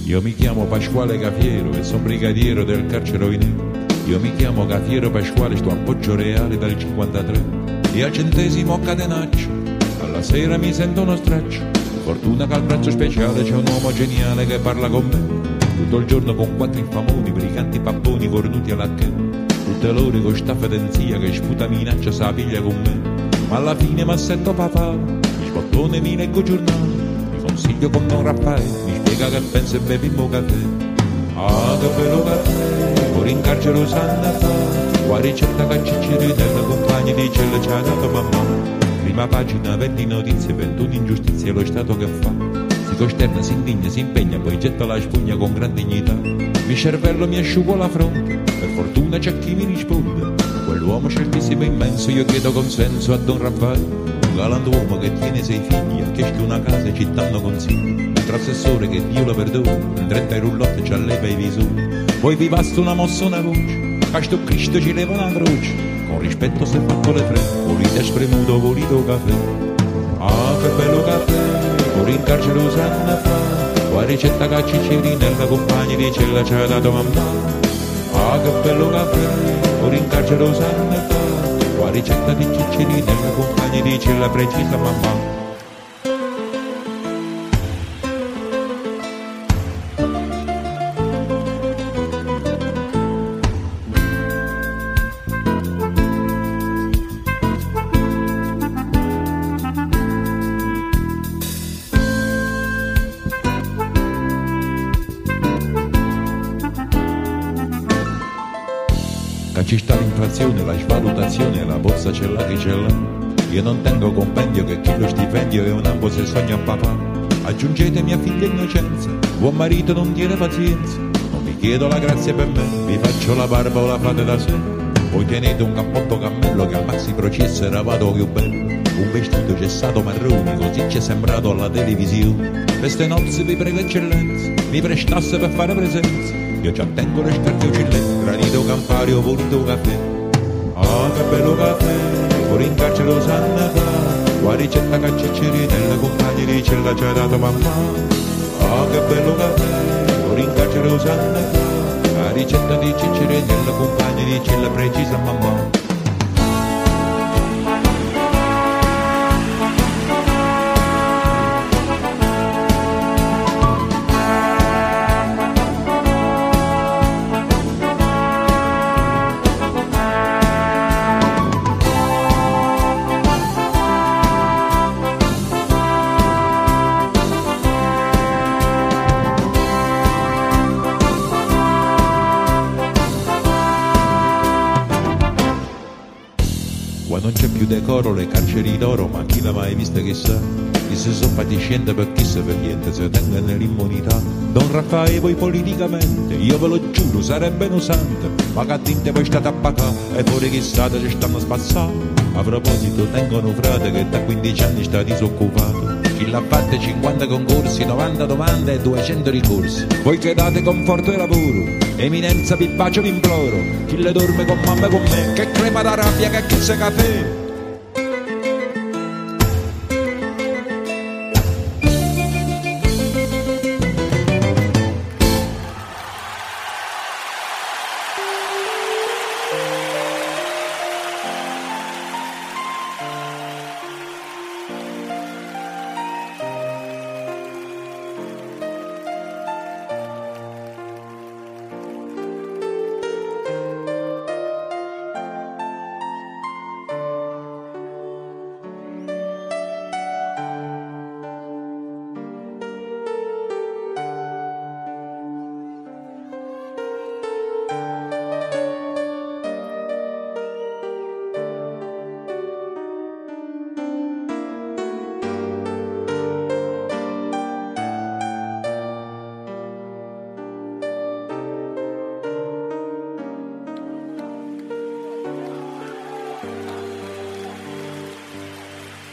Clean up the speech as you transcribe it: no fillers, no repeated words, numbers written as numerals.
Io mi chiamo Pasquale Cafiero e sono brigadiero del carcere Oineo. Io mi chiamo Cafiero Pasquale, sto a Poggio Reale dal 53 e al 100° catenaccio alla sera mi sento uno straccio. Fortuna che al braccio speciale c'è un uomo geniale che parla con me tutto il giorno con 4 infamoni, briganti papponi cornuti alla che tutte l'ore con sta fedenzia che sputa minaccia sa piglia con me. Ma alla fine m'assetto papà, mi sbottone, mi leggo giornale, mi consiglio con Don Raffaele, mi spiega che pensa e bevimmo caffè. Ah, che bello caffè, fuori in carcere lo sanno fa, qua ricetta che Ciccirinella, compagni di cella ci ha dato mamma. Prima pagina, 20 notizie, 21 ingiustizie, lo Stato che fa. Si costerna, si indigna, si impegna, poi getta la spugna con gran dignità. Mi cervello mi asciugo la fronte, per fortuna c'è chi mi risponde. Quell'uomo certissimo e immenso, io chiedo consenso a Don Raffaele. Un galantuomo che tiene 6 figli, ha chiesto una casa e ci danno consigli. Un assessore che Dio lo perdona, in 30 roulotte ci alleva i visori. Poi vi basta una mossa, una voce, a sto Cristo ci leva una croce. Con rispetto se fatto le tre, volite spremuto, volito caffè. Ah, che bello caffè, fuori in carcere lo sanno fa, qua ricetta che Ciccirinella, compagni di cella ci ha dato mamma. Ah, che bello caffè, fuori in carcere lo sanno fa, qua ricetta di Ciccirinella, compagni di cella precisa mamma. Ci sta l'inflazione, la svalutazione, la borsa c'è là che c'è là. Io non tengo compendio che chi lo stipendio è un ambo se sogna a papà. Aggiungete mia figlia innocenza, buon marito non tiene pazienza. Non vi chiedo la grazia per me, vi faccio la barba o la fate da sé. Poi tenete un cappotto cammello che al maxi processo era vado più bello. Un vestito gessato marrone, così ci è sembrato alla televisione. Queste nozze vi prego eccellenza, mi prestasse per fare presenza. Io ci attengo le scarpe uccellenti, granito campario, volito caffè. Ah, che bello caffè, fuori in carcere lo sanno fa, qua ricetta che Ciccirinella, compagni di cella ci ha dato mamma. Ah, che bello caffè, fuori in carcere lo sanno fa, la ricetta di Ciccirinella, compagni di cella precisa mamma. Qua non c'è più decoro, le carceri d'oro, ma chi l'ha mai vista chissà? Chi si sono fatti scendere per chissà per niente, se tengono l'immunità. Don Raffaele voi politicamente, io ve lo giuro, sarebbe usante, ma che a tinte poi state a pacà, e fuori chissà ci stanno a spazzare. A proposito, tengono un frate che da 15 anni sta disoccupato. Chi l'ha fatta 50 concorsi, 90 domande e 200 ricorsi. Voi che date conforto e lavoro, eminenza vi bacio vi imploro. Chi le dorme con mamma e con me, che crema da rabbia, che chissà caffè.